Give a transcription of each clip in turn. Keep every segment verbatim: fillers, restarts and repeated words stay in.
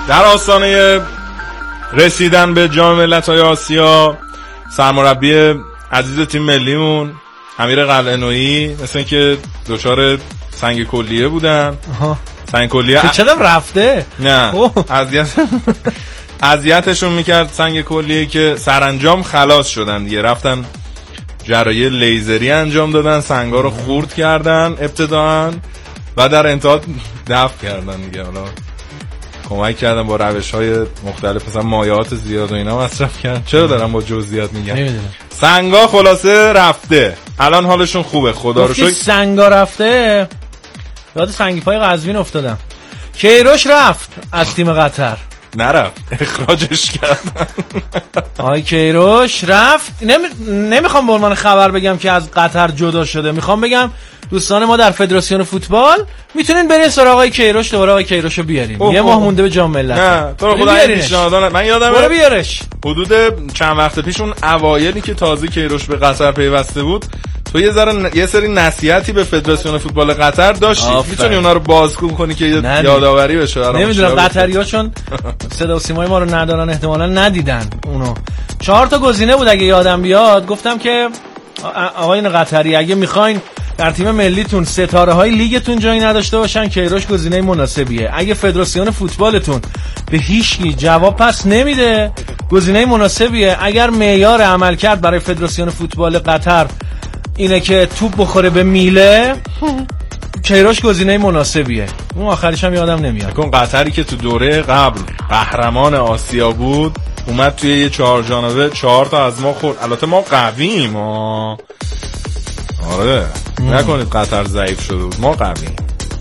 در آستانه رسیدن به جام ملت‌های آسیا سرمربی عزیز تیم ملیمون امیر قلعه‌نویی مثل اینکه دچار سنگ کلیه بودن. آها. سنگ کلیه ا... چرا رفته؟ نه اذیت اذیتشون میکرد سنگ کلیه که سرانجام خلاص شدن دیگه، رفتن جراحی لیزری انجام دادن، سنگا رو خورد کردن ابتداً و در انتها دفع کردن دیگه. حالا کمک کردن با روش‌های مختلف، مثلا مایعات زیاد و اینا مصرف کردن. چرا دارم با جزئیات میگم؟ نمیدونم. سنگا خلاصه رفته، الان حالشون خوبه خدا رو شکر. سنگا رفته، یاد سنگی پای قزوین افتادم. کیروش رفت از تیم قطر. نرفت، اخراجش کردن. آی کیروش رفت. نمی... نمیخوام به عنوان خبر بگم که از قطر جدا شده، میخوام بگم دوستان ما در فدراسیون فوتبال میتونین برین سراغ آقای کیروش، دوباره آقای کیروشو بیارین. یه ماه مونده به جام ملت. نه تو رو خدا پیشنهاد من یادمه برو بیارش. حدود چند وقت پیش اون اوایلی که تازه کیروش به قطر پیوسته بود، تو یه ذره یه سری نصیحتی به فدراسیون فوتبال قطر داشتی، میتونی اونا رو بازگو کنی که یادآوری بشه. نمیدونم قطری‌ها چون صدا و سیمای ما رو ندارن احتمالاً ندیدن اونو. چهار تا گزینه بود اگه یادم بیاد، گفتم که آقایون قطری اگه میخواین در تیم ملیتون ستاره های لیگتون جایی نداشته باشن، کیروش گزینه مناسبیه. اگه فدراسیون فوتبالتون به هیچکی جواب پس نمیده، گزینه مناسبیه. اگر معیار عملکرد برای فدراسیون فوتبال قطر اینه که توپ بخوره به میله، کیروش گزینه مناسبیه. اون آخرش هم یادم نمیاد. کن قطری که تو دوره قبل قهرمان آسیا بود اومد توی یه چهار جانبه چهار تا از ما خورد. البته ما قویم ما. آره مم. نکنید قطر ضعیف شده بود، ما قویم.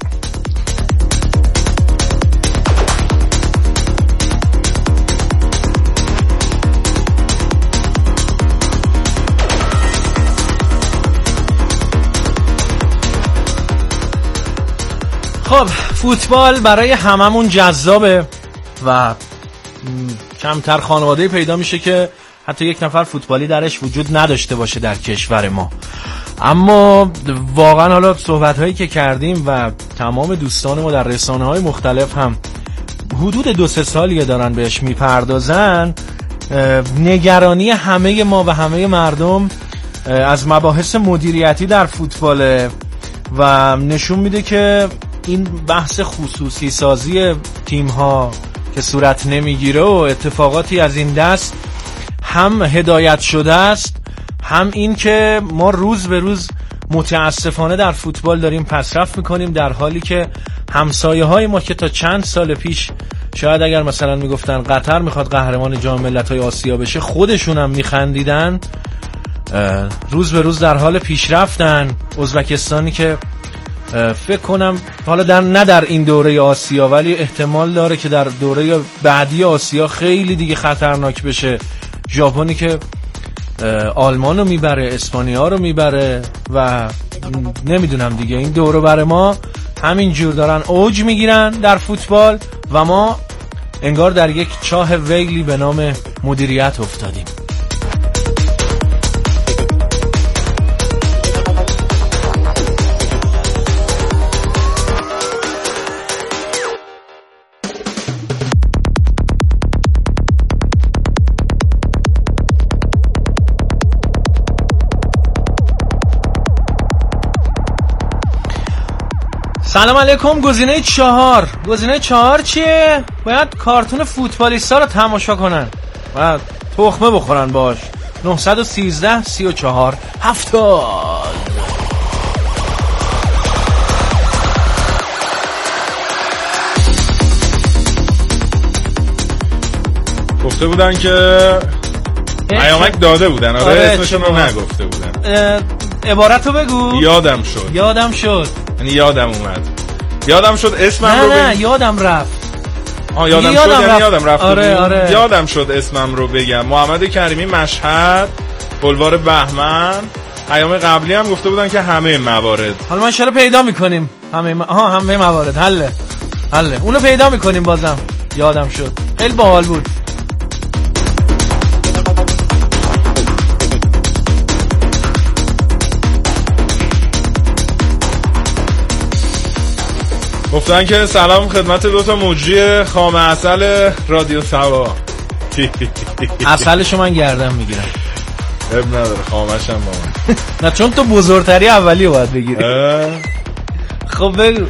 خب فوتبال برای هممون جذابه و کمتر خانواده پیدا میشه که حتی یک نفر فوتبالی درش وجود نداشته باشه در کشور ما. اما واقعا حالا صحبت هایی که کردیم و تمام دوستان ما در رسانه های مختلف هم حدود دو سه سالیه دارن بهش میپردازن، نگرانی همه ما و همه مردم از مباحث مدیریتی در فوتبال و نشون میده که این بحث خصوصی سازی تیم ها که صورت نمیگیره و اتفاقاتی از این دست هم هدایت شده است، هم این که ما روز به روز متاسفانه در فوتبال داریم پسرفت میکنیم، در حالی که همسایه های ما که تا چند سال پیش شاید اگر مثلا میگفتن قطر میخواد قهرمان جام ملت‌های آسیا بشه خودشون هم میخندیدن، روز به روز در حال پیشرفتن. ازبکستانی که فکر کنم حالا در نه در این دوره آسیا ولی احتمال داره که در دوره بعدی آسیا خیلی دیگه خطرناک بشه. ژاپنی که آلمان رو میبره، اسپانیا رو میبره و نمیدونم دیگه این دوره برای ما همین جور دارن اوج میگیرن در فوتبال و ما انگار در یک چاه ویلی به نام مدیریت افتادیم. سلام علیکم. گزینه چهار گزینه چهار چیه؟ باید کارتون فوتبالیستا رو تماشا کنن و تخمه بخورن باش. نه یک سه سی و چهار هفتاد. گفته بودن که پیامک داده بودن. آره اسمشون رو نگفته بودن. عبارتو بگو. یادم شد یادم شد یعنی یادم اومد یادم شد اسمم نه رو بگم. نه یادم رفت. آه یادم, یادم شد رفت. یعنی یادم رفت. آره آره. یادم شد اسمم رو بگم. محمد کریمی مشهد، بلوار بهمن. ایام قبلی هم گفته بودن که همه موارد. حالا ما چرا پیدا میکنیم همه م... ها همه موارد حله حله اونو پیدا میکنیم. بازم یادم شد. خیلی باحال بود. گفتن که سلام خدمت دوتا مجری خام عسل رادیو سوا. عسلشو من گردم میگیرم. اب نداره خامش هم با من. نه چون تو بزرگتری اولی رو باید بگیری. خب بگو.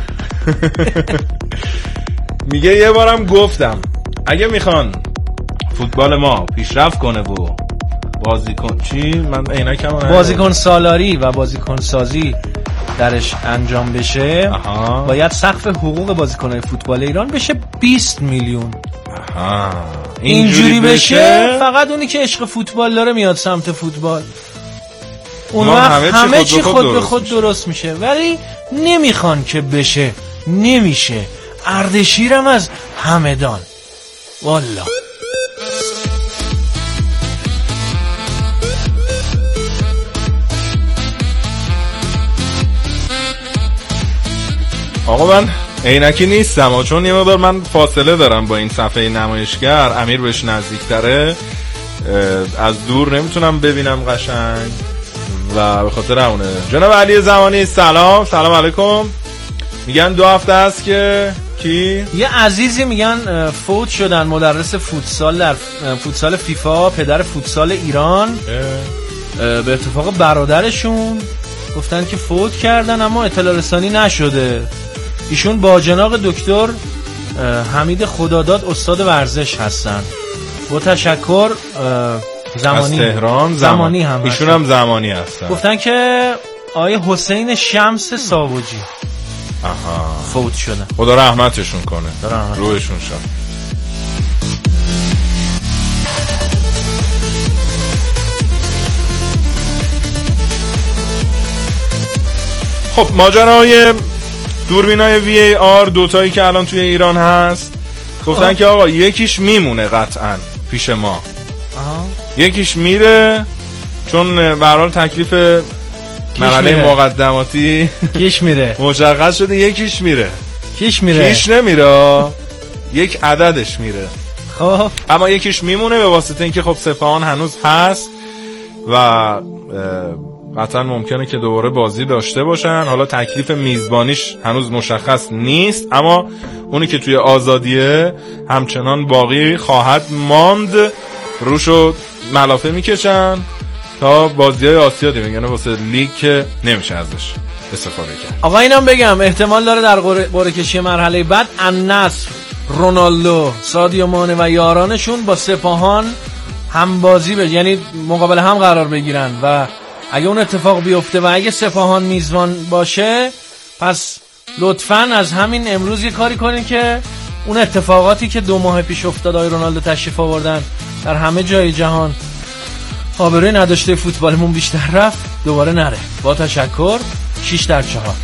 میگه یه بارم گفتم اگه میخوان فوتبال ما پیشرفت کنه و بازیکن چی؟ من عینکم بازیکن سالاری و بازیکن سازی درش انجام بشه. آها. باید سقف حقوق بازیکن‌های فوتبال ایران بشه بیست میلیون. آها. اینجوری بشه, بشه فقط اونی که عشق فوتبال داره میاد سمت فوتبال. اون وقت همه, همه چی خود به خود درست, درست میشه. ولی نمیخوان که بشه، نمیشه. اردشیرم از همدان والله. آقا من عینکی نیستم چون یه مقدار من فاصله دارم با این صفحه نمایشگر. امیر بهش نزدیکتره، از دور نمیتونم ببینم قشنگ و به خاطر اونه. جناب علی زمانی سلام. سلام علیکم. میگن دو هفته است که کی؟ یه عزیزی میگن فوت شدن، مدرس فوتسال در فوتسال فیفا، پدر فوتسال ایران. به اتفاق برادرشون گفتن که فوت کردن اما اطلاع رسانی نشده. ایشون با جناب دکتر حمید خداداد استاد ورزش هستن. با تشکر. زمانی از تهران. زمانی هم ایشون هم زمانی هستن. گفتن که آیه حسین شمس ساوجی آها فوت شدن. خدا رحمتشون کنه، رحمت. روحشون شاد. خب ماجرای دوربینای وی ای آر دوتایی که الان توی ایران هست گفتن آه. که آقا یکیش میمونه قطعا پیش ما. آه. یکیش میره چون به هر حال تکلیف مرحله مقدماتی کیش میره مشخص شده. یکیش میره. کیش میره؟ کیش نمیره، یک عددش میره. خب اما یکیش میمونه به واسطه اینکه خب سپاهان هنوز هست و قطعا ممکنه که دوباره بازی داشته باشن. حالا تکلیف میزبانیش هنوز مشخص نیست اما اونی که توی آزادیه همچنان باقی خواهد ماند. روشو ملافه میکشن تا بازی‌های آسیا دیگه، یعنی واسه لیگ که نمیشه ازش استفاده کرد. آقا اینم بگم احتمال داره در قرعه کشی مرحله بعد النصر، رونالدو، سادیو مانه و یارانشون با سپاهان هم بازی بشه، یعنی مقابل هم قرار بگیرن و اگه اون اتفاق بیفته و اگه سپاهان میزبان باشه پس لطفاً از همین امروز یه کاری کنین که اون اتفاقاتی که دو ماه پیش افتاد آقای رونالدو تشریف آوردن در همه جای جهان آبروی نداشته فوتبالمون بیشتر رفت دوباره نره. با تشکر. شش در چهار.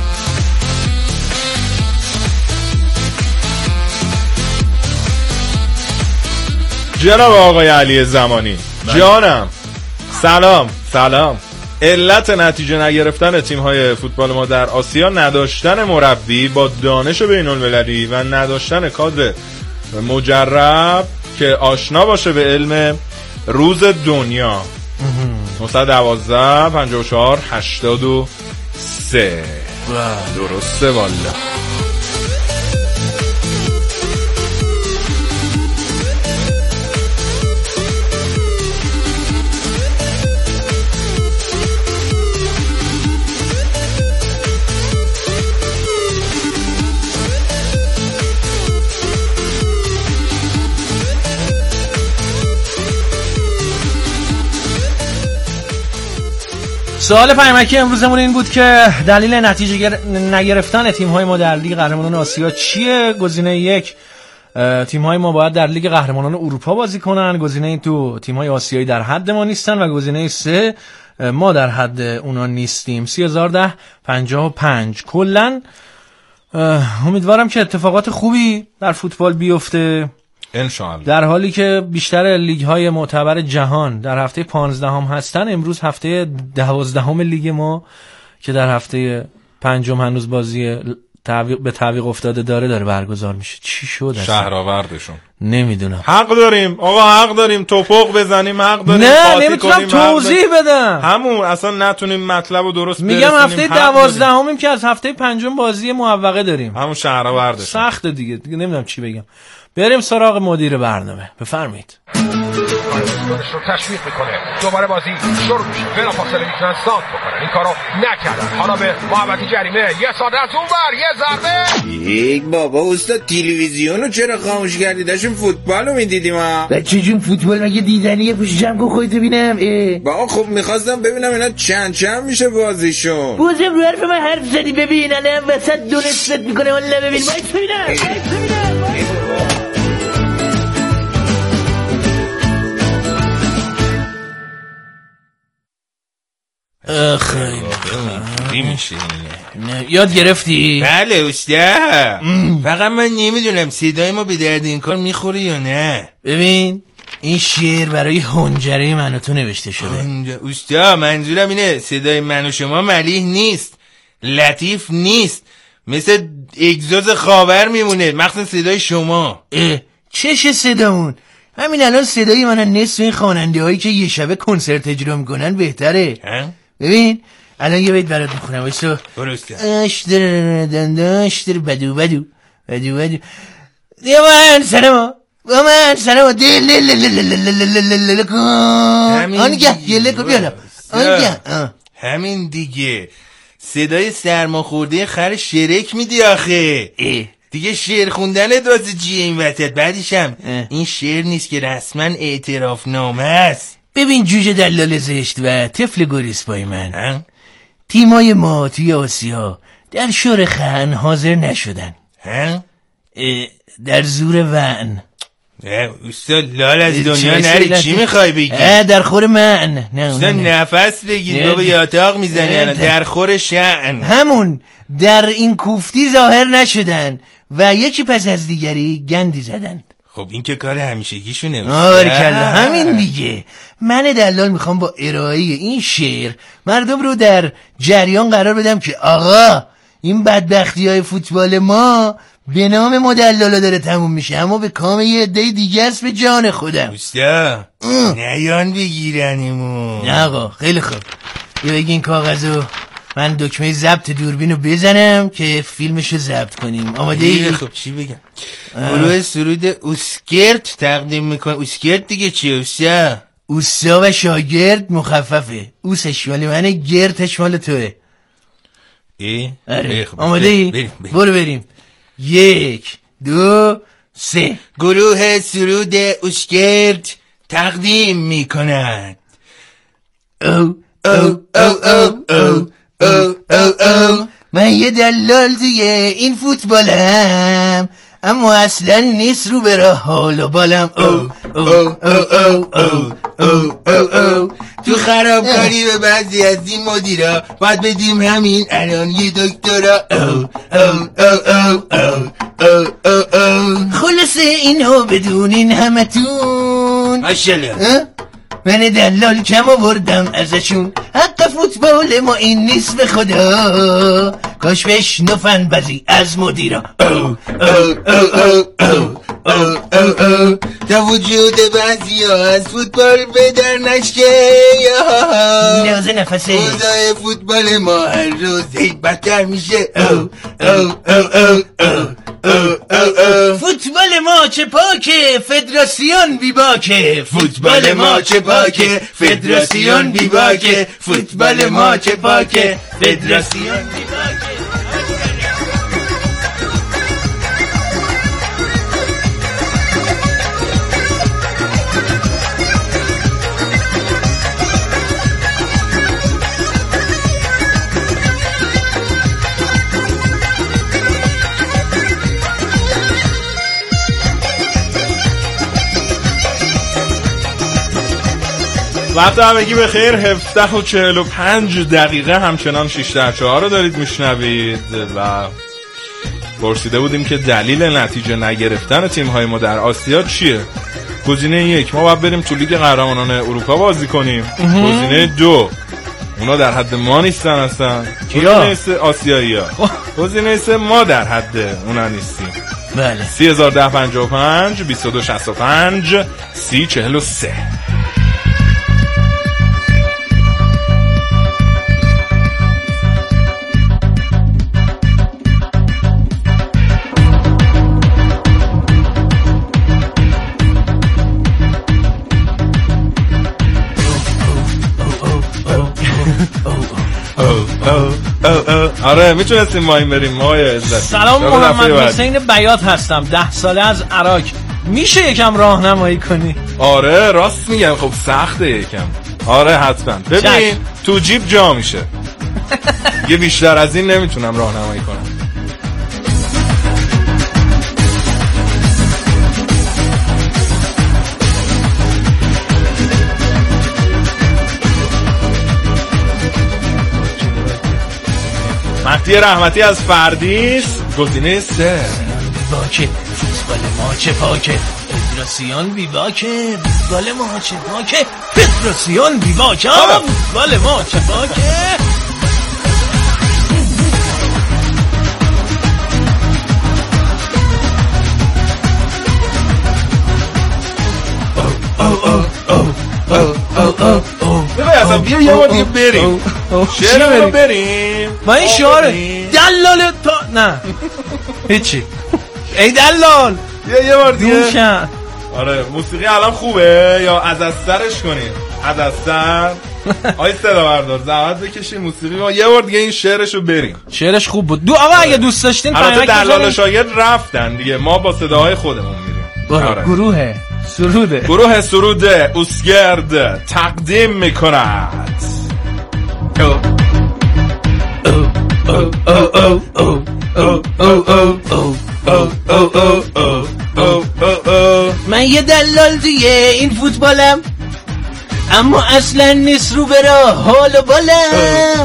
جناب آقای علی زمانی جانم سلام. سلام. علت نتیجه نگرفتن تیم‌های فوتبال ما در آسیا نداشتن مربی با دانش بین‌المللی و نداشتن کادر مجرب که آشنا باشه به علم روز دنیا. نه یک دو پنج چهار هشتاد و سه. درسته والا. سوال پیامکی امروزمون این بود که دلیل نتیجه گر... نگرفتن تیم‌های ما در لیگ قهرمانان آسیا چیه؟ گزینه یک تیم‌های ما باید در لیگ قهرمانان اروپا بازی کنن، گزینه دو تیم‌های آسیایی در حد ما نیستن و گزینه سه ما در حد اونا نیستیم. سی هزار و ده پنجاه و پنج. کلاً امیدوارم که اتفاقات خوبی در فوتبال بیفته انشاءالله. در حالی که بیشتر لیگ های معتبر جهان در هفته پانزدهم هستن، امروز هفته دوازدهم لیگ ما که در هفته پنجم هنوز بازی تعویق به تعویق افتاده داره داره برگزار میشه. چی شد شهرآوردشون؟ نمیدونم. حق داریم آقا، حق داریم توپق بزنیم، حق داریم نه نمیتونم توضیح بدم. همون اصلا نتونیم مطلب رو درست برسونیم. میگم هفته دوازدهمیم که از هفته پنجم بازی موفقه داریم. همون شهرآوردشون سخت دیگه دیگه نمیدونم چی بگم. بریم سراغ مدیر برنامه. بفرمایید. رو تشویق میکنه، دوباره بازی شروع میشه، بلافاصله میتونن سانت بکنن، این کارو نکردن. حالا به محوطه جریمه، یه ساده از اون ور یه ضربه. یک بابا استاد تلویزیون رو چرا خاموش کردی؟ داشتیم فوتبال رو میدیدیم ها. بچه جون فوتبال مگه دیدنیه؟ پوش جمع کن خودتو ببینم. بابا خب میخواستم ببینم اینا چند چند میشه بازیشون. بازم رو حرف من حرف زدی. ببین الان وسط دو نصفت میکنه والا. ببین باید ببینم. خیلی میشه. یاد گرفتی؟ بله استاد. فقط من نمیدونم صدای ما به درد این کار میخوره یا نه. ببین این شعر برای هنجره من و تو نوشته شده. استاد منظورم اینه صدای من و شما ملیح نیست، لطیف نیست، مثل اگزوز خاور میمونه، مخصوصا صدای شما. چش صدامون؟ همین الان صدای من نصف این خواننده هایی که یه شبه کنسرت اجرا میکنن بهتره. ببین الان یه بیت برات میخونم وایسا. اشتر دنداشتر بدو بدو بدو بدو دیگه من سرما با من سرما دل دل دل دل کن آنگه گله کن بیالا آنگه همین دیگه صدای سرماخورده خر شرک میدی آخه. دیگه شعر خوندن دازه جیه این وسط. بعدش هم این شعر نیست که رسما اعتراف نامه است. ببین جوجه دلال زشت و طفل گریز پای من، تیمای ما توی آسیا در شور خن حاضر نشدن در زور ون. استاد لال از دنیا نری، چی میخوای بگی؟ در خور من. استاد نفس بگیر بابا، یاتاق میزنی در خور شأن. همون در این کوفتی ظاهر نشدن و یکی پس از دیگری گندی زدن. خب این که کار همیشگیشونه. آره کلا همین دیگه. من دلال میخوام با ارائه این شعر مردم رو در جریان قرار بدم که آقا این بدبختی های فوتبال ما به نام ما دلالا داره تموم میشه، اما به کام یه عده دیگه است به جان خودم. استاد نیان بگیرنیمون. نه آقا خیلی خوب. یا بگی این کاغذو من دکمه ضبط دوربین رو بزنم که فیلمشو ضبط کنیم. آماده ای؟ خب چی بگم؟ گروه سرود اوسکرت تقدیم میکنه. اوسکرت دیگه چیه اوسا؟ اوسا و شاگرد مخففه. اوسش مال منه، گرتش مال توه. ای؟ آره آماده ای؟ برو بریم. یک دو سه. گروه سرود اوسکرت تقدیم میکنند. او او او او او او او او من یه دلال توی این فوتبالم، اما اصلا نیست رو به راه حال و بالم. او او او او او او او او تو خرابکاری به بعضی از این مدیرا باید بدیم همین الان یه دکترا. او او او او او او او خلاصه اینو بدونین همتون ماشاءالله. من دلال کم آوردم ازشون، حق فوتبال ما این نیست به خدا، کاش بشنفن بعضی از مدیرا. او او او او او او او او تا وجود بعضی ها از فوتبال به در نشکه. نیازه نفسه اوضاع فوتبال ما هر روز هی بدتر میشه. او او او او او فوتبال ما چه پاکه، فدراسیون بی باکه. فوتبال ما چه پاکه، فدراسیون بی باکه. فوتبال ما چه پاکه، فدراسیون بی باکه. وقت همگی به خیر. هفده و چهل و پنج دقیقه همچنان شش در چهار رو دارید میشنوید و پرسیده بودیم که دلیل نتیجه نگرفتن تیم‌های ما در آسیا چیه؟ گزینه یک، ما باید بریم تو لیگ قهرمانان اروپا بازی کنیم. گزینه دو، اونا در حد ما نیستن اصلا. کیا؟ نیست آسیایی ها. گزینه سه ما در حد اونا نیستیم. بله. سی هزار ده پنجاه و پنج بیست و دو شصت و پنج سی چهل و سه. آره میتونستیم ما این بریم ما عزت. سلام محمد حسین بیات هستم، ده ساله از عراق. میشه یکم راهنمایی کنی؟ آره راست میگم، خب سخته یکم. آره حتما. ببین تو جیب جا میشه. یه بیشتر از این نمیتونم راهنمایی کنم. مهدی رحمتی از فردیس گزینه سه. باکه فوتبال ما چه پاکه، فدراسیون بی باکه، فوتبال ما چه پاکه، فدراسیون بی باکه، فوتبال ما چه پاکه. ببین اصلا بیا یه بار دیگه بریم شعر رو بریم با این شعار دلال تا نه هیچی. ای دلال بیا یه بار دیگه. دوشن. آره موسیقی الان خوبه یا از از سرش کنیم؟ از از سر. آی صدا بردار زحمت بکشیم موسیقی ما یه بار دیگه این شعرش رو بریم. شعرش خوب بود دو آقا. اگه دوست داشتین البته دلال شاگرد رفتن دیگه، ما با صداهای خودمون میریم. آره. گروه سروده گروه سروده اوسگرد تقدیم میکند. من یه دلال دیگه این فوتبالم، اما اصلا نیست رو برا حال و بالم.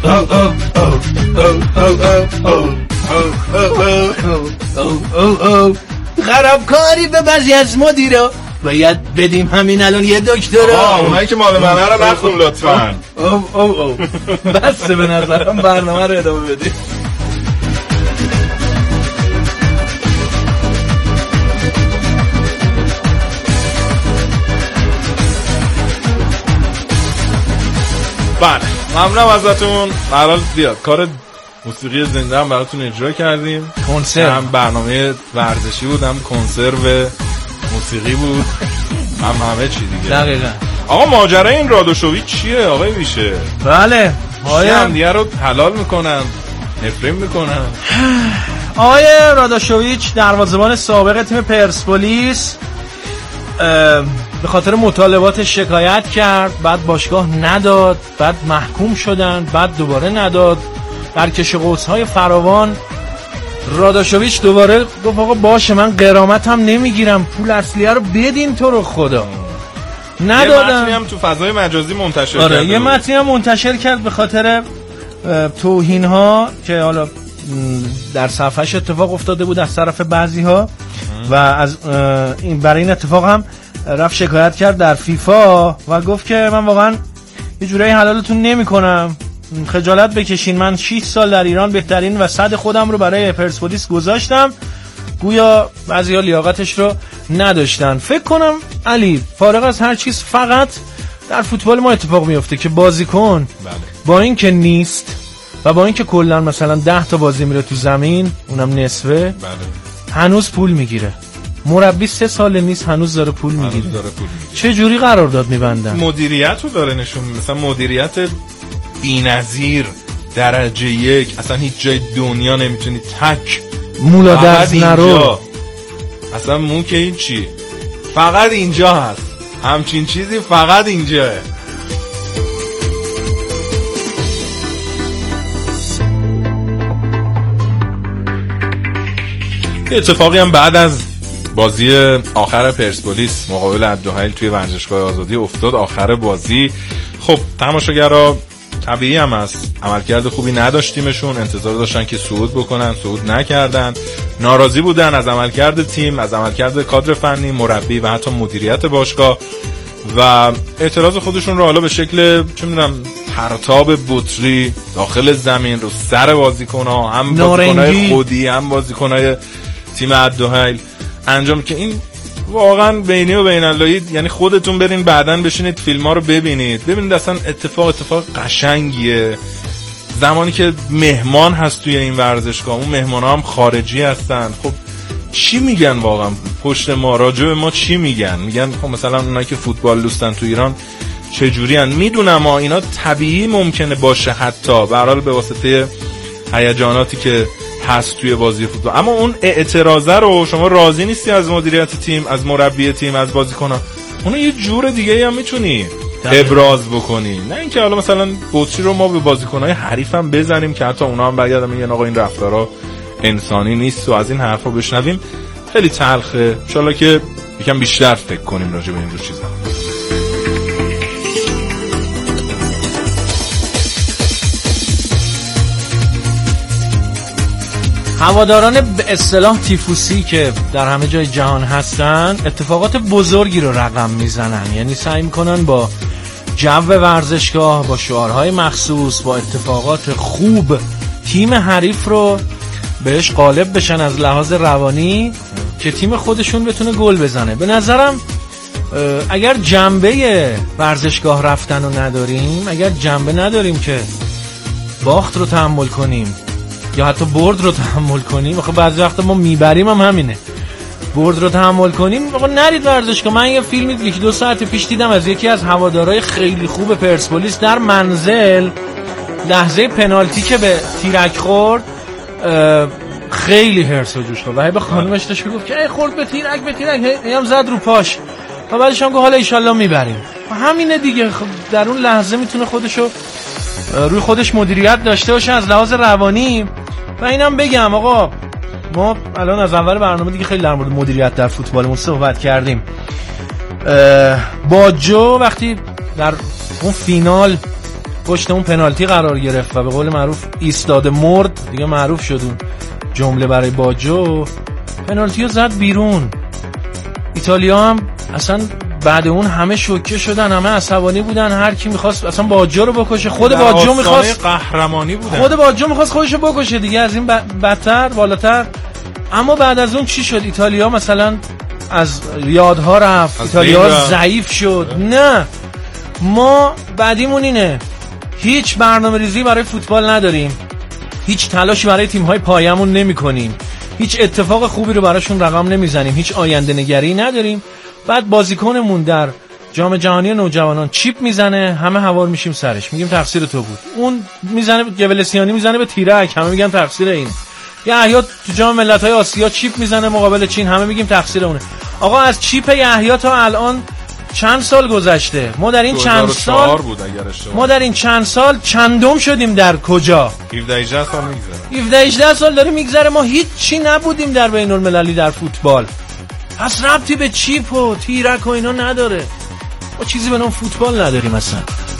خرابکاری به بعضی از مدیرا باید بدیم همین الان یه دکترا. آه اونایی که مال منه رو نخون لطفاً. او او او بس به نظرم برنامه رو ادامه بدیم. بله ممنونم ازتون. حالا بیاد کار موسیقی زنده هم براتون اجرا کردیم. کنسرت هم برنامه ورزشی بود، هم کنسرو موسیقی بود، هم همه چی دیگه. دقیقاً. آقا ماجرای این رادوشوویچ چیه آقای میشه؟ بله آقای هم دیگه رو حلال میکنن، نفرین میکنن. آقای رادوشوویچ دروازه‌بان سابق تیم پرسپولیس به خاطر مطالبات شکایت کرد، بعد باشگاه نداد، بعد محکوم شدن، بعد دوباره نداد. در کش قوس‌های فراوان رادوشوویچ دوباره گفت آقا باشه من غرامتم نمیگیرم، پول اصلیه رو بدین تو رو خدا. ندادن. یه متنی هم تو فضای مجازی منتشر آره کرد. یه متنی هم منتشر کرد به خاطر توهین‌ها که حالا در صفحهش اتفاق افتاده بود از طرف بعضی‌ها و از این برای این اتفاق هم رفت شکایت کرد در فیفا و گفت که من واقعا یه جورایی حلالتون نمی‌کنم، خجالت بکشین، من شش سال در ایران بهترین و صد خودم رو برای پرسپولیس گذاشتم، گویا بعضی‌ها لیاقتش رو نداشتن. فکر کنم علی فارغ از هر چیز فقط در فوتبال ما اتفاق میفته که بازیکن بله. با این که نیست و با این که کلا مثلا ده تا بازی میره تو زمین اونم نصفه بله. هنوز پول میگیره. مربی سه سال نیست هنوز داره پول میگیره. چه جوری قرارداد میبندن؟ مدیریت رو داره نشون، مثلا مدیریت بی‌نظیر درجه یک، اصلا هیچ جای دنیا نمیتونی تک مولا درز نرو. اصلا مون که هیچی، فقط اینجا هست همچین چیزی، فقط اینجاه. اتفاقی هم بعد از بازی آخر پرسپولیس مقابل الدوحیل توی ورزشگاه آزادی افتاد. آخر بازی خب تماشاگرها طبیعی هم هست عملکرد خوبی نداشتیمشون، انتظار داشتن که صعود بکنن، صعود نکردن، ناراضی بودن از عملکرد تیم، از عملکرد کادر فنی، مربی و حتی مدیریت باشگاه و اعتراض خودشون رو حالا به شکل چه میدونم پرتاب بطری داخل زمین رو سر بازیکن‌ها، هم بازیکن‌های خودی هم بازیکن‌های تیم الدوحیل انجام که این واقعا بینی و بین‌اللهی، یعنی خودتون برین بعدن بشینید فیلم‌ها رو ببینید ببینید اصلا اتفاق اتفاق قشنگیه. زمانی که مهمان هست توی این ورزشگاه، اون مهمان‌ها هم خارجی هستن، خب چی میگن واقعا پشت ما راجع به ما چی میگن؟ میگن خب مثلا اونایی که فوتبال دوستن تو ایران چجوری ان؟ میدونم ها اینا طبیعی ممکنه باشه حتی به هر حال به واسطه هیجاناتی که هست توی بازی فوتبال، اما اون اعتراضه رو شما راضی نیستی از مدیریت تیم، از مربی تیم، از بازیکن‌ها، اونو یه جور دیگه هم میتونی ابراز بکنی، نه اینکه حالا مثلا بطری رو ما به بازیکن‌های حریف هم بزنیم که حتی اونا هم برگردن میگن آقا این رفتارا انسانی نیست و از این حرفا بشنویم. خیلی تلخه. ان شاءالله که یکم بیشتر فکر کنیم راجع به این جور چیزا. هواداران به اصطلاح تیفوسی که در همه جای جهان هستن اتفاقات بزرگی رو رقم میزنن، یعنی سعی میکنن با جو ورزشگاه، با شعارهای مخصوص، با اتفاقات خوب تیم حریف رو بهش غالب بشن از لحاظ روانی که تیم خودشون بتونه گل بزنه. به نظرم اگر جنبه ورزشگاه رفتن رو نداریم، اگر جنبه نداریم که باخت رو تحمل کنیم یا حتی برد رو تحمل کنیم، خب بعضی وقت ما میبریم هم همینه، برد رو تحمل کنیم، آقا نرید ورزشگاه. من یه فیلمی یکی دو ساعت پیش دیدم از یکی از هوادارهای خیلی خوب پرسپولیس در منزل، لحظه پنالتی که به تیرک خورد خیلی هرس و جوش خورد و هی به خانومش داشت میگفت که ای خورد به تیرک به تیرک، هی هم زد رو پاش و بعدش هم گفت حالا ایشالله میبریم. همینه دیگه، خب در اون لحظه میتونه خودشو روی خودش مدیریت داشته باشه از لحاظ روانی. و اینم بگم آقا ما الان از اول برنامه دیگه خیلی در مورد مدیریت در فوتبالمون صحبت کردیم. باجو وقتی در اون فینال پشت اون پنالتی قرار گرفت و به قول معروف ایستاده مرد، دیگه معروف شد اون جمله برای باجو، پنالتی رو زد بیرون. ایتالیا هم اصلا بعد اون همه شوکه شدن، همه عصبانی بودن، هر کی می‌خواست اصلا باجو رو بکشه، خود باجو می‌خواست قهرمانی بودن، خود باجو می‌خواست خودش رو بکشه دیگه، از این بدتر بالاتر. اما بعد از اون چی شد؟ ایتالیا مثلا از یادها رفت، ایتالیا ضعیف شد. نه، ما بعدیمون اینه، هیچ برنامه‌ریزی برای فوتبال نداریم، هیچ تلاشی برای تیم‌های پایه‌مون نمی‌کنیم، هیچ اتفاق خوبی رو براشون رقم نمیزنیم، هیچ آینده نگری نداریم. بعد بازیکنمون در جام جهانی نوجوانان چیپ میزنه، همه هوار میشیم سرش، میگیم تقصیر تو بود. اون میزنه گولسیانی میزنه به تیرک، همه میگن تقصیر این. یحیی تو جام ملت‌های آسیا چیپ میزنه مقابل چین، همه میگیم تقصیر اونه. آقا از چیپ یحیی تا الان چند سال گذشته؟ ما در این چند سال بود اگر اشتباه ما در این چند سال چندم شدیم؟ در کجا؟ هفده هجده سال میگذره، هفده هجده سال داره میگذره، ما هیچ چی نبودیم در بین المللی در فوتبال. پس ربطی به چیپ و تیرک و اینا نداره، ما چیزی به نام فوتبال نداریم اصلا.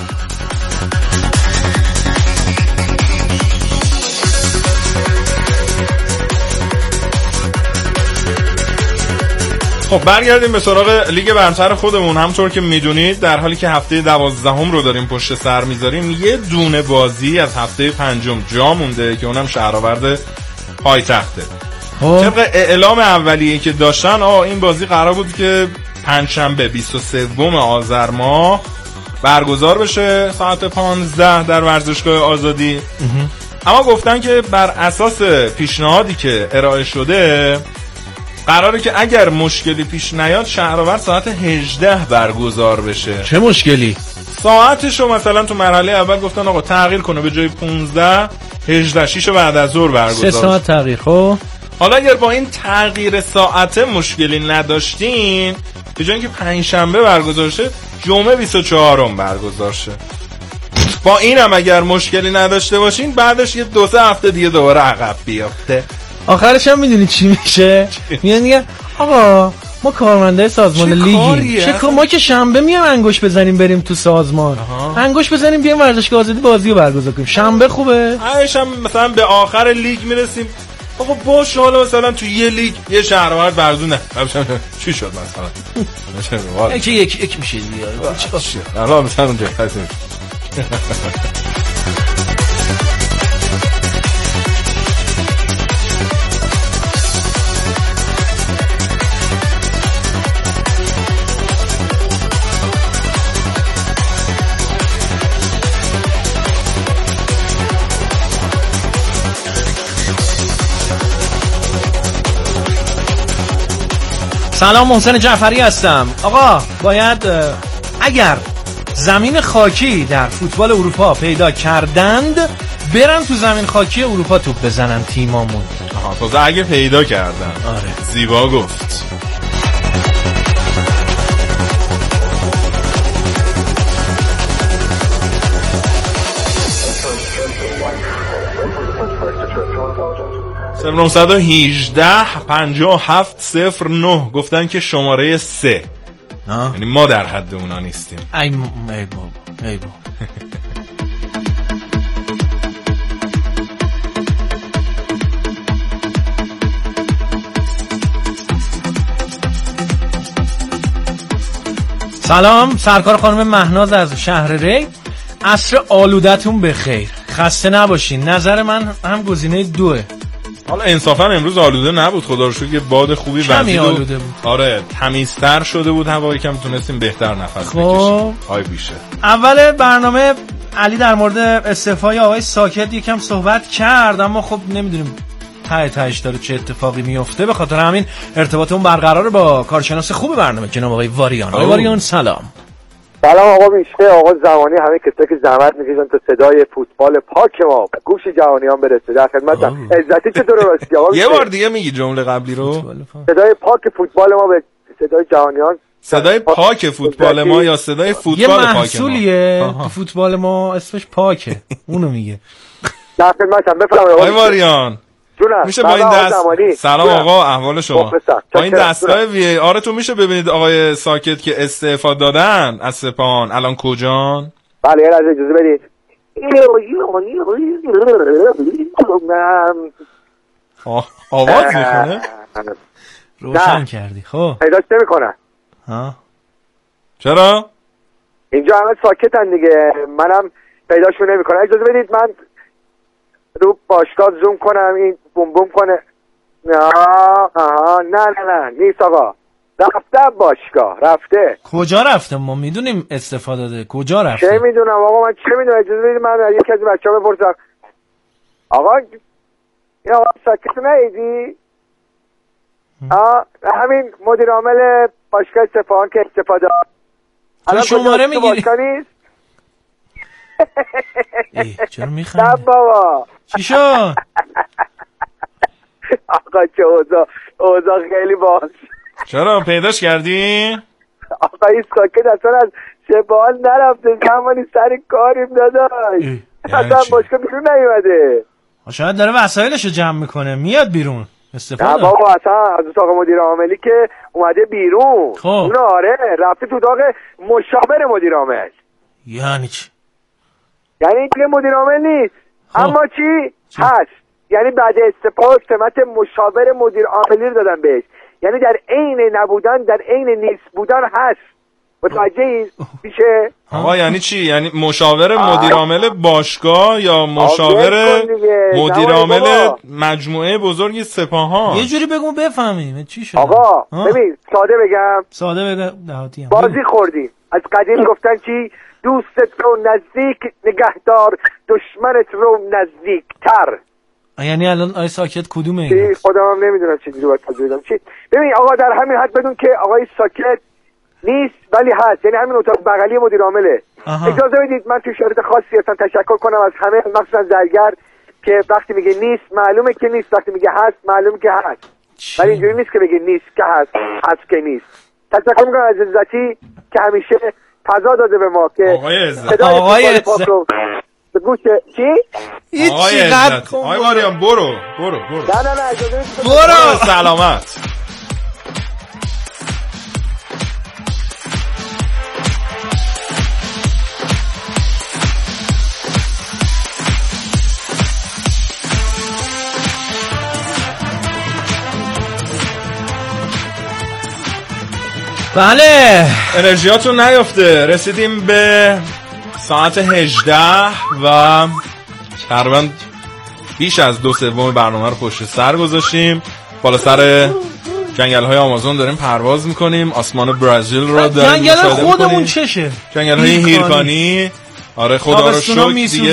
خب برگردیم به سراغ لیگ برتر خودمون. همطور که میدونید در حالی که هفته دوازدهم رو داریم پشت سر میذاریم، یه دونه بازی از هفته پنجم جا مونده که اونم شهرآورد پایتخته. طبق اعلام اولیه که داشتن آه این بازی قرار بود که پنجشنبه بیست و سوم آذر ماه برگزار بشه ساعت پانزده در ورزشگاه آزادی، اما گفتن که بر اساس پیشنهادی که ارائه شده قراره که اگر مشکلی پیش نیاد شهرآورد ساعت هجده برگزار بشه. چه مشکلی؟ ساعتشو مثلا تو مرحله اول گفتن آقا تغییر کنه، به جای پانزده هجده شیش بعد از ظهر برگزار. سه ساعت تغییر. خب حالا اگر با این تغییر ساعت مشکلی نداشتین، به جای اینکه پنجشنبه برگزار شه جمعه بیست و چهارم برگزار شه. با اینم اگر مشکلی نداشته باشین بعدش یه دو سه هفته دیگه دوباره عقب بیافته. آخرش هم میدونی چی میشه؟ میگن دیگه آقا ما کارمندای سازمان لیگی، چه کار ما که شنبه میام انگوش بزنیم بریم تو سازمان، انگوش بزنیم بیام ورزشگاه آزادی بازی رو برگزار کنیم. شنبه خوبه؟ هرش هم مثلا به آخر لیگ میرسیم، آقا باشه حالا مثلا تو یه لیگ یه شهرآورد برگزار نه چی شد مثلا؟ یکی یک یک میشه دیگه. الان مثلا اونجا سلام، محسن جعفری هستم. آقا باید اگر زمین خاکی در فوتبال اروپا پیدا کردند برن تو زمین خاکی اروپا توپ بزنن تیمامون. آها، تازه اگه پیدا کردن. آره، زیبا گفت. صفر نه یک هشت پنجاه و هفت صفر نه گفتن که شماره سه، یعنی ما در حد اونا نیستیم. ای م... ای بابا ای بابا. سلام، سرکار خانم مهناز از شهر ری. عصر آلودتون بخیر، خسته نباشین. نظر من هم گزینه دوه. حالا انصافا امروز آلوده نبود، خدا رو شکر که باد خوبی وزید آلوده بود. آره، تمیزتر شده بود هوا، یکم تونستیم بهتر نفس بکشیم. های بیشه. اول برنامه علی در مورد استعفای آقای ساکت یکم صحبت کرد، اما خب نمیدونیم ته تهش داره چه اتفاقی میفته. به خاطر همین ارتباطمون برقرار با کارشناس خوب برنامه جناب آقای واریان. آقای واریان سلام. سلام آقا میشته، آقا زمانی، همه کسایی که زحمت میکشن تا صدای فوتبال پاک ما به گوش جهانیان برسه. در خدمتم. عزتی چطوره راستی آقا؟ یه بار دیگه میگی جمله قبلی رو. صدای پاک فوتبال ما به صدای جهانیان. صدای پاک فوتبال ما یا صدای فوتبال پاک ما؟ یه محصولیه فوتبال ما اسمش پاکه، اونو میگه. در خدمتم، بفرمایید آقای واریان. میشه با این دست سلام آقا، احوال شما؟ با این دستگاه وی ای آر تو میشه ببینید آقای ساکت که استعفا دادن از سپاهان الان کجان؟ بله یه لحظه اجازه بدید. آواز میکنه؟ روشن کردی. خب پیداش نمیکنن. ها چرا؟ اینجا همه ساکتن دیگه، منم پیداشون نمیکنم. اجازه بدید من رو باشگاه زوم کنم این بوم بوم کنه. نه آها نه نه نه نیست آقا، رفته باشگاه، رفته. کجا رفته؟ ما میدونیم استفاده داده. کجا رفته؟ چه میدونم آقا، من چه میدونم. اجازه بدید من یکی از بچه‌ها بپرسم. آقا این آقا ساکت نیدی؟ آه همین مدیر عامل باشگاه سپاهان که استفاده تو شماره میگیری؟ چرا میخنده؟ نه بابا چی شد؟ آقا چه اوضاع اوضاع خیلی باز. چرا پیداش کردی؟ آقا این ساکت اصلا از سپاهان نرفته، زمانی سر کاریم داداش، اصلا باشگاه بیرون نیومده. شاید داره وسایلشو جمع میکنه میاد بیرون استفاده. نه بابا اصلا از اتاق مدیر عاملی که اومده بیرون. خب اون آره رفته تو اتاق مشاور مدیر عامل. یعنی چی؟ یعنی این دیگه مدیر عامل نیست. خب. اما چی؟ چی هست، یعنی بعد استعفا سمت مشاور مدیر عاملی رو دادن بهش، یعنی در عین نبودن در عین نیست بودن هست. متوجهی میشه؟ آقا یعنی چی؟ یعنی مشاور مدیر عامل باشگاه یا مشاور مدیر عامل مجموعه بزرگ سپاهان؟ یه جوری بگو بفهمیم چی شد. آقا ببین ساده بگم، ساده بگم دهاتی هم. بازی خوردیم. از قدیم گفتن چی؟ دوستت رو نزدیک نگهدار، دشمنت رو نزدیکتر. یعنی الان آی ساکت کدومه این؟ خودم هم نمیدونم چه جوری باید توضیح بدم. چی؟ ببین آقا در همین حد بدون که آقای ساکت نیست ولی هست، یعنی همین اتاق بغلی مدیر عامله. اجازه بدید من تو شرایط خاصی هستم تشکر کنم از همه، مخصوصا زرگر که وقتی میگه نیست معلومه که نیست، وقتی میگه هست معلومه که هست، ولی اینجوری نیست که بگه نیست که هست، هست که نیست. تشکر میکنم از عزتی که همیشه فضا داده به ما که آقای عزت آقای عزت به گوش چی؟ آقای عزت آقای واریان برو برو برو نه نه نه اجازه بدید برو سلامت. بله انرژیاتون نیافته. رسیدیم به ساعت هجده و تقریبا بیش از دو سوم برنامه رو پشت سر گذاشتیم. بالا سر جنگل های آمازون داریم پرواز میکنیم، آسمان برزیل رو داریم جنگل خودمون چشه؟ جنگل های هیرکانی. آره خدا رو شکر دیگه